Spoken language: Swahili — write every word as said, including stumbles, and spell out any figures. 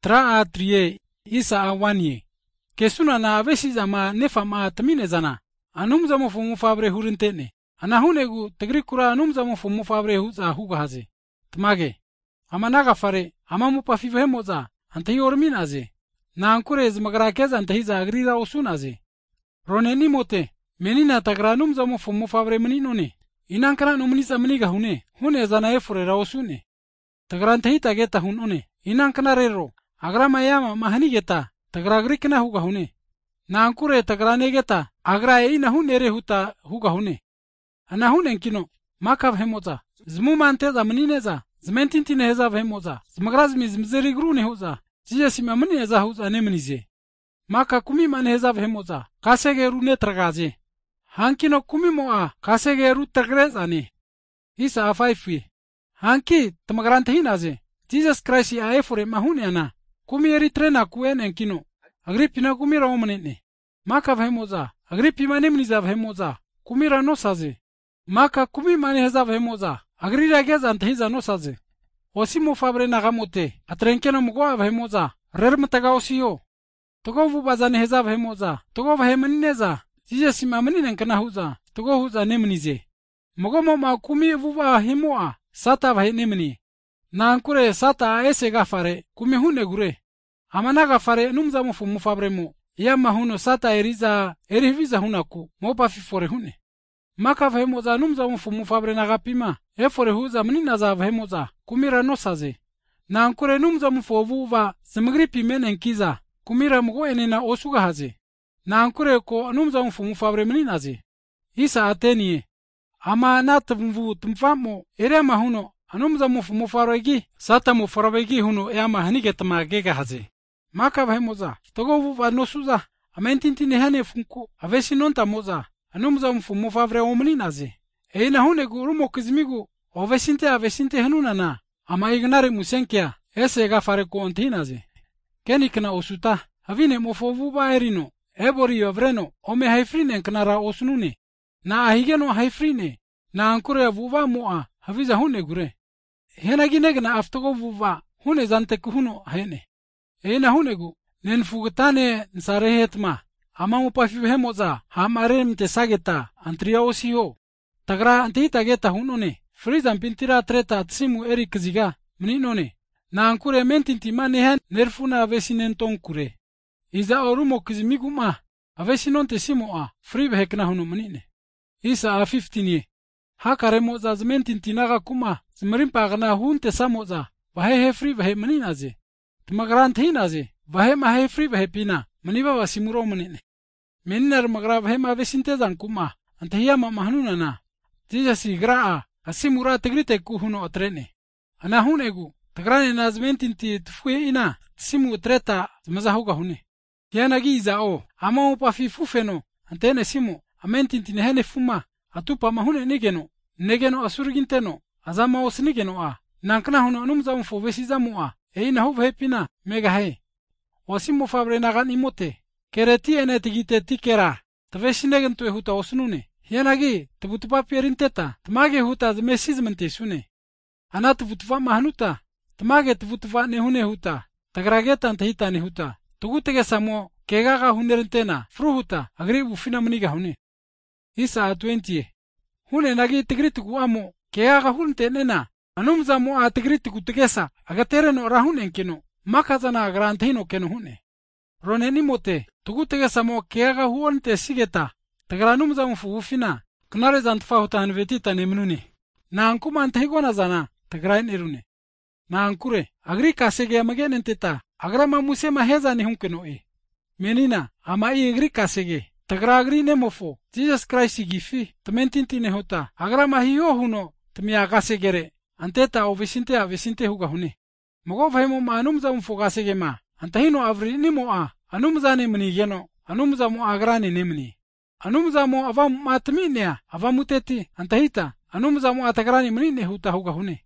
tra a trie isa a wanye. Kesuna na avesi zama nefa ma tamine zana. Anum zamo fumu fabre hurintene. Anahunegu tegrikura anum zamo fumu fabre huza huga haze. Tmage. Amanaga fare amamu pafive hemoza. Antahi orminaze. Na ankure zmagrakeza antahiza agrira osunaze. Roneni mote. Menina tagranum zamo fumu fabre meninone. Inankana numunisa meniga hune. Hune zana efure raosune. Tagrantahi tageta hunone. Inankana rero. Agrama yama mahanigeta. Tagragrikna huga hune. Na ankure tagranegeta. Agra e ina hunere huta huga hune. Ana hunen kino. Makav hemoza. Zmumanteza menineza. Zmentintine heza hemoza. Zmagrazmi zmzerigrune huza. Ziyasima meneza huza nemenize. Maka kumi man heza hemoza. Kasege rune tragaze. Hankino kumi moa. Kasege ru tagrezane. Isa afaifwi. Hanki tamagrante hinaze. Jesus Christ a efore mahune ana. Kumi eritrena kuene kino. Agripina kumira omanene. Maka hemoza. Agripima nemeniza hemoza. Kumira nosaze. Maka kumi man heza hemoza. Agrira geza antahiza nosaze. Osimo fabre nagamote. Atrenkeno mgoa hemoza. Rermataga osio. Togo vubazane heza hemoza. Togo vahemenineza. Ziyasima meninen kana huza. Togo huza nemenize. Mogomo ma kumi vuba himoa. Sata vahe nemeni. Na ankure sata ese gafare. Kumi hune gure. Amana gafare numza mufu mufabre mo. Yama huno sata eriza eriviza hunaku. Mopa fifore hune. Maka vahemoza numza mufu mufabre nagapima. Efore huza menina za vahemoza. Kumira nosaze. Na ankure numza mufu vuva. Semgripi menenkiza. Kumira mgo enena osuga haze. Na ankure ko numza mufu mufabre meninaze. Isa atenie. Ama natmvu tumfamo. Erema huno. Anumza mufu mufaregi. Sata mufaregi huno. Eama hanigetama gega haze. Maka vahemoza. Togo vuva nosuza. Amentintine hane funku. Avesi nonta moza. Anumza mufu mufavre omeninaze. Eina hune gurumo kizmigu. Ovesinte avesinte hanunana. Ama ignare musenkia. Ese gafare ko ontinaze. Kenikna osuta. Havine mofovuba erino. Ebori yovreno. Ome haifrine knara osunune. Na ahigeno haifrine. Na ankure vuva moa. Haviza hune gure. Hena ginegna aftogo vuva. Hune zante kuhuno hene. Eina hunegu. Nenfugtane nsarehetma. Ama mupafive hemoza. Hamare mtesageta. Antria osio. Tagra antita geta hunone. Frizan pintira treta tsimu erik ziga. Mninone. Na ankure mentinti manehen nerfuna avesinen tonkure. Iza orumo kizmiguma. Avesinon tesimoa. Fribe hekna hunu mnine. Isa a fifteen. Hakare moza zmentinti naga kuma. Zmrimpa gana hunte samoza. Vahe he fribe he mninaze. Tmagrant hinaze. Vahe mahe fribe he pina. Maniba vasimuro mnine. Meniner magra vahe ma vesintezan kuma. Antahiyama mahnunana. Tija si graa. Asimura tegrite kuhuno atrene. Ana hunegu. Tagrane nazmentinti tfue ina. Simu treta zmazahuga hune. Yana giza o. Ama upa fifufeno. Antene simu. Amentinti nehene fuma. Atupa mahune nigeno. Negeno asurginteno. Azama osnigeno a. Nankna huno anumza mfo vesizamu a. Eina huva hepina. Mega he. Wasimu fabre nagan imote. Kereti ene tigite tikera. Taveshinegentue huta osnune. Yanagi, tabutupa pierinteta, tamage huta zmesizmente sune. Ana tabutupa mahnuta, tamage tabutupa nehune huta, tagrageta antahita nehuta. Tugutege samo, kegaga hunerentena, fruhuta, agribu fina maniga hune. Isa a twenty. Hune nagi tigritiku amo, kegaga hunte nena, anumza mo a tigritiku tegesa, agatereno rahunen keno, makazana agrantahino keno hune. Roneni mote, tugutege samo kegaga huonte sigeta, Tagranumza mfufina. Knare zantfa hutan vetita nemnune. Na ankuma antahigona zana. Tagrain erune. Na ankure. Agri kasege amagenen teta. Agrama musema heza ni hunkeno e. Menina. Ama i agri kasege. Tagra agri nemofo. Jesus Christ gifi. Tamentinti nehota. Agrama hiyo huno. Tmia kasegere. Anteta o visinte a visinte huga hune. Mogo vahimo ma anumza mfu kasege ma. Antahino avri nimo a. Anumza nemni geno. Anumza mo agrani nemni. Anumza mo avam matminia, avamuteti, antahita, anumza mo atagrani mnine huta huga hune.